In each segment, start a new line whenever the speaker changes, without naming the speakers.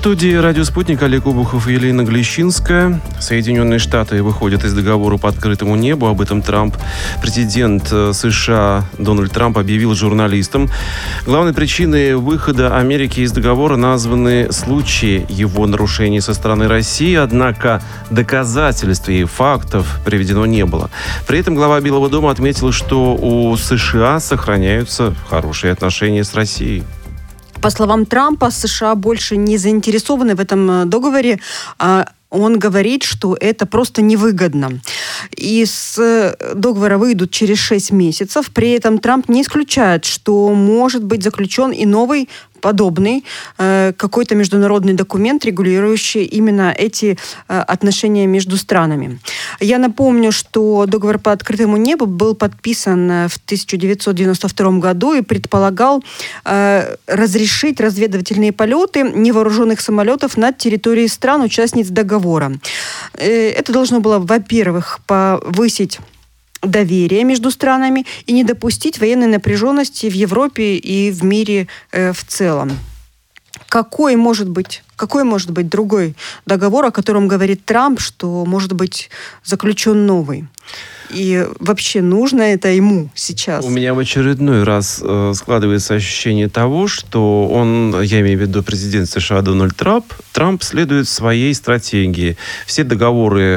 студии «Радио Спутник» Олег Обухов и Елена Глещинская. Соединенные Штаты выходят из договора по открытому небу. Об этом президент США Дональд Трамп объявил журналистам. Главной причиной выхода Америки из договора названы случаи его нарушений со стороны России, однако доказательств и фактов приведено не было. При этом глава Белого дома отметил, что у США сохраняются хорошие отношения с Россией.
По словам Трампа, США больше не заинтересованы в этом договоре. Он говорит, что это просто невыгодно. Из договора выйдут через 6 месяцев. При этом Трамп не исключает, что может быть заключен и новый подобный какой-то международный документ, регулирующий именно эти отношения между странами. Я напомню, что договор по открытому небу был подписан в 1992 году и предполагал разрешить разведывательные полеты невооруженных самолетов над территорией стран-участниц договора. Это должно было, во-первых, повысить доверие между странами и не допустить военной напряженности в Европе и в мире в целом. Какой может быть другой договор, о котором говорит Трамп, что может быть заключен новый? И вообще нужно это ему сейчас?
У меня в очередной раз складывается ощущение того, что я имею в виду президент США Дональд Трамп следует своей стратегии. Все договоры,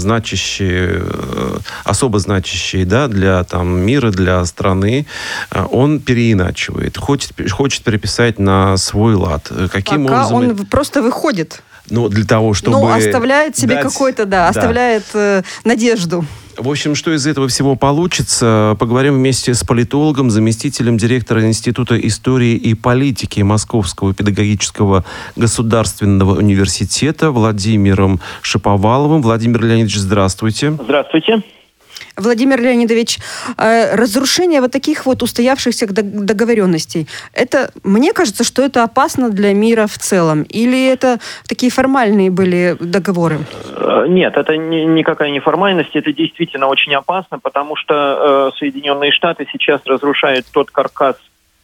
особо значащие, да, для мира, для страны, он переиначивает, хочет переписать на свой лад. Каким
Пока
образом?
Он просто выходит.
Для того, чтобы
оставляет себе оставляет надежду.
В общем, что из этого всего получится, поговорим вместе с политологом, заместителем директора Института истории и политики Московского педагогического государственного университета Владимиром Шаповаловым. Владимир Леонидович, здравствуйте.
Здравствуйте.
Владимир Леонидович, разрушение вот таких вот устоявшихся договоренностей, мне кажется, что это опасно для мира в целом? Или это такие формальные были договоры?
Нет, это никакая не формальность, это действительно очень опасно, потому что Соединенные Штаты сейчас разрушают тот каркас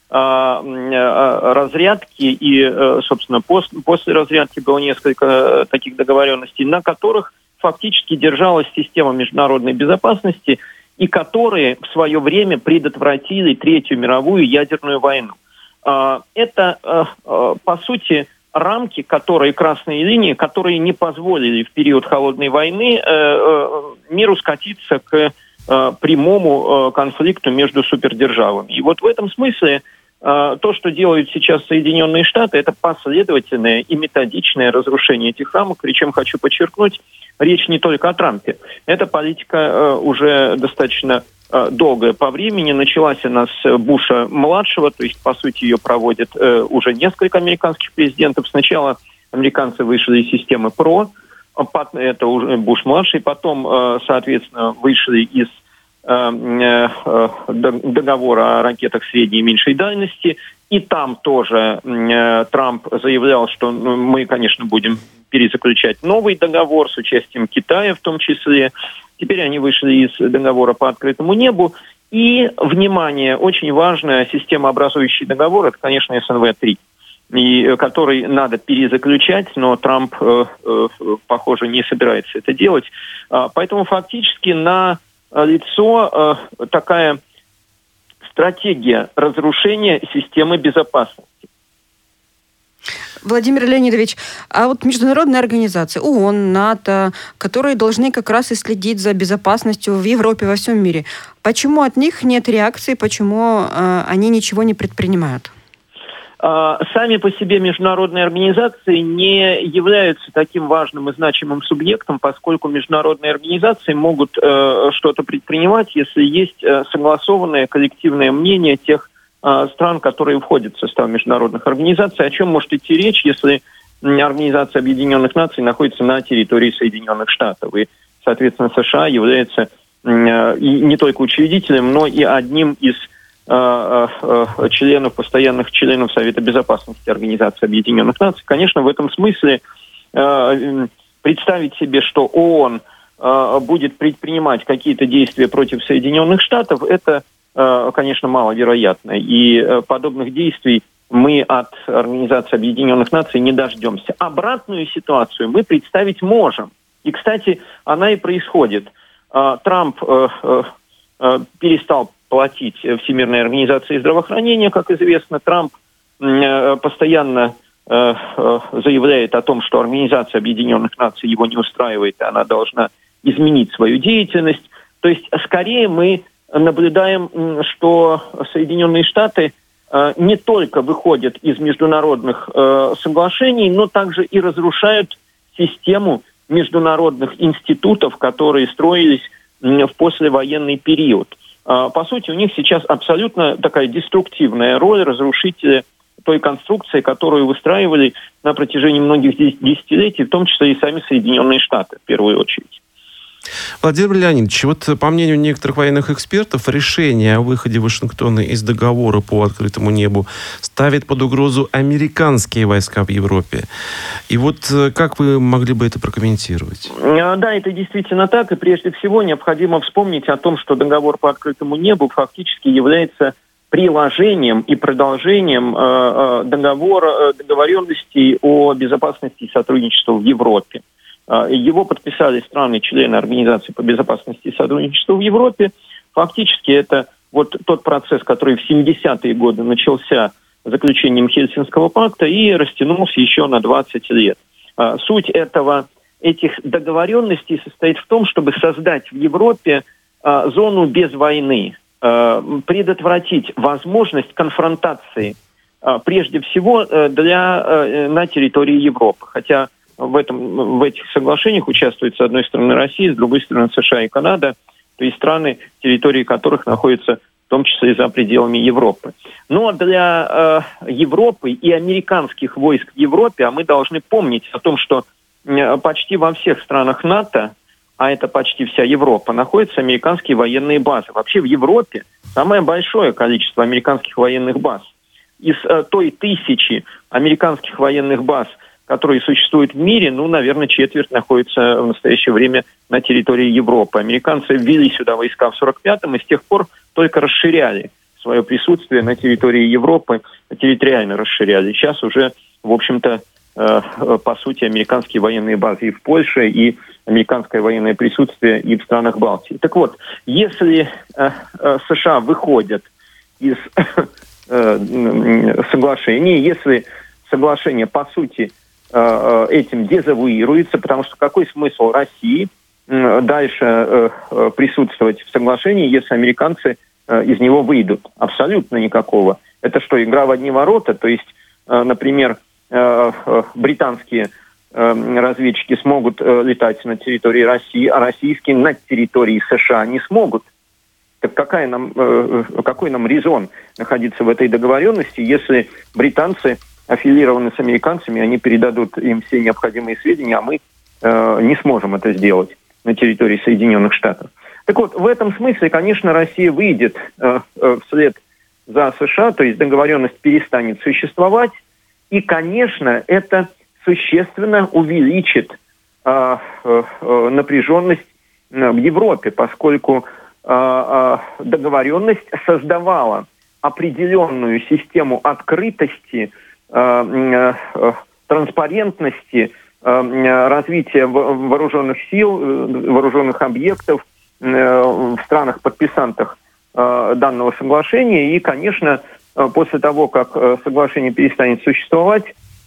разрядки, и, собственно, после разрядки было несколько таких договоренностей, на которых фактически держалась система международной безопасности, и которые в свое время предотвратили Третью мировую ядерную войну. Это, по сути, рамки, красные линии, которые не позволили в период Холодной войны миру скатиться к прямому конфликту между супердержавами. И вот в этом смысле то, что делают сейчас Соединенные Штаты, это последовательное и методичное разрушение этих рамок. Причем, хочу подчеркнуть, речь не только о Трампе. Эта политика уже достаточно долгая по времени. Началась она с Буша-младшего, то есть, по сути, ее проводят уже несколько американских президентов. Сначала американцы вышли из системы ПРО, это уже Буш-младший, потом, соответственно, вышли из договора о ракетах средней и меньшей дальности. И там тоже Трамп заявлял, что мы, конечно, будем перезаключать новый договор с участием Китая в том числе. Теперь они вышли из договора по открытому небу. И, внимание, очень важная системообразующий договор, это, конечно, СНВ-3, который надо перезаключать, но Трамп, похоже, не собирается это делать. Поэтому фактически на лицо такая стратегия разрушения системы безопасности.
Владимир Леонидович, а вот международные организации, ООН, НАТО, которые должны как раз и следить за безопасностью в Европе, во всем мире, почему от них нет реакции, почему они ничего не предпринимают?
Сами по себе международные организации не являются таким важным и значимым субъектом, поскольку международные организации могут что-то предпринимать, если есть согласованное коллективное мнение тех стран, которые входят в состав международных организаций. О чем может идти речь, если Организация Объединенных Наций находится на территории Соединенных Штатов? И, соответственно, США является и не только учредителем, но и одним из постоянных членов Совета Безопасности Организации Объединенных Наций. Конечно, в этом смысле представить себе, что ООН будет предпринимать какие-то действия против Соединенных Штатов, это, конечно, маловероятно. И подобных действий мы от Организации Объединенных Наций не дождемся. Обратную ситуацию мы представить можем. И, кстати, она и происходит. Трамп перестал платить Всемирной организации здравоохранения, как известно. Трамп постоянно заявляет о том, что Организация Объединенных Наций его не устраивает, и она должна изменить свою деятельность. То есть, скорее мы наблюдаем, что Соединенные Штаты не только выходят из международных соглашений, но также и разрушают систему международных институтов, которые строились в послевоенный период. По сути, у них сейчас абсолютно такая деструктивная роль разрушителя той конструкции, которую выстраивали на протяжении многих десятилетий, в том числе и сами Соединенные Штаты, в первую очередь.
Владимир Леонидович, вот по мнению некоторых военных экспертов, решение о выходе Вашингтона из договора по открытому небу ставит под угрозу американские войска в Европе. И вот как вы могли бы это прокомментировать?
Да, это действительно так. И прежде всего необходимо вспомнить о том, что договор по открытому небу фактически является приложением и продолжением договоренностей о безопасности и сотрудничестве в Европе. Его подписали страны-члены Организации по безопасности и сотрудничеству в Европе. Фактически это вот тот процесс, который в 70-е годы начался заключением Хельсинского пакта и растянулся еще на 20 лет. Суть этих договоренностей состоит в том, чтобы создать в Европе зону без войны, предотвратить возможность конфронтации, прежде всего на территории Европы. Хотя в этих соглашениях участвуют, с одной стороны, Россия, с другой стороны, США и Канада, то есть страны, территории которых находятся в том числе и за пределами Европы. Но для Европы и американских войск в Европе, а мы должны помнить о том, что почти во всех странах НАТО, а это почти вся Европа, находятся американские военные базы. Вообще в Европе самое большое количество американских военных баз. Из той 1000 американских военных баз, которые существуют в мире, наверное, четверть находится в настоящее время на территории Европы. Американцы ввели сюда войска в 1945-м и с тех пор только расширяли свое присутствие на территории Европы, территориально расширяли. Сейчас уже, в общем-то, по сути, американские военные базы и в Польше, и американское военное присутствие и в странах Балтии. Так вот, если США выходят из соглашения, если соглашение, по сути, этим дезавуируется, потому что какой смысл России дальше присутствовать в соглашении, если американцы из него выйдут? Абсолютно никакого. Это что, игра в одни ворота? То есть, например, британские разведчики смогут летать на территории России, а российские на территории США не смогут. Так какой нам резон находиться в этой договоренности, если британцы аффилированы с американцами, они передадут им все необходимые сведения, а мы не сможем это сделать на территории Соединенных Штатов. Так вот, в этом смысле, конечно, Россия выйдет вслед за США, то есть договоренность перестанет существовать, и, конечно, это существенно увеличит напряженность в Европе, поскольку договоренность создавала определенную систему открытости, транспарентности, развития вооруженных сил, вооруженных объектов в странах-подписантах данного соглашения. И, конечно, после того, как соглашение перестанет существовать,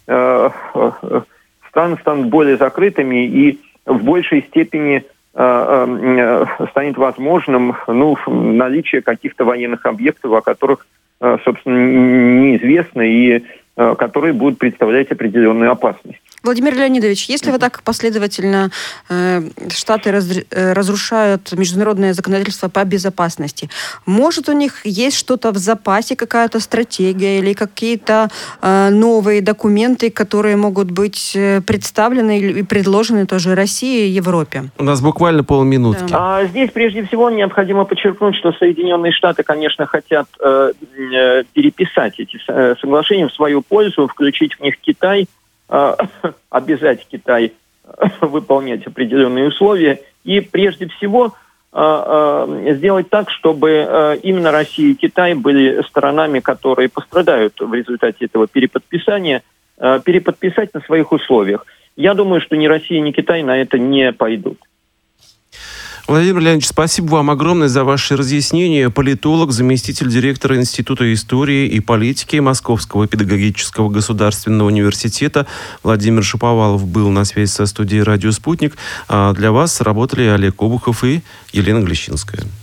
страны станут более закрытыми и в большей степени станет возможным наличие каких-то военных объектов, о которых, собственно, неизвестно и которые будут представлять определенную опасность.
Владимир Леонидович, если вот так последовательно Штаты разрушают международное законодательство по безопасности, может у них есть что-то в запасе, какая-то стратегия или какие-то новые документы, которые могут быть представлены и предложены тоже России и Европе?
У нас буквально полминутки.
Да. Здесь прежде всего необходимо подчеркнуть, что Соединенные Штаты, конечно, хотят переписать эти соглашения в свою пользу, включить в них Китай, обязать Китай выполнять определенные условия. И прежде всего сделать так, чтобы именно Россия и Китай были сторонами, которые пострадают в результате этого переподписания, переподписать на своих условиях. Я думаю, что ни Россия, ни Китай на это не пойдут.
Владимир Леонидович, спасибо вам огромное за ваши разъяснения. Политолог, заместитель директора Института истории и политики Московского педагогического государственного университета Владимир Шаповалов был на связи со студией «Радио Спутник». А для вас работали Олег Обухов и Елена Глещинская.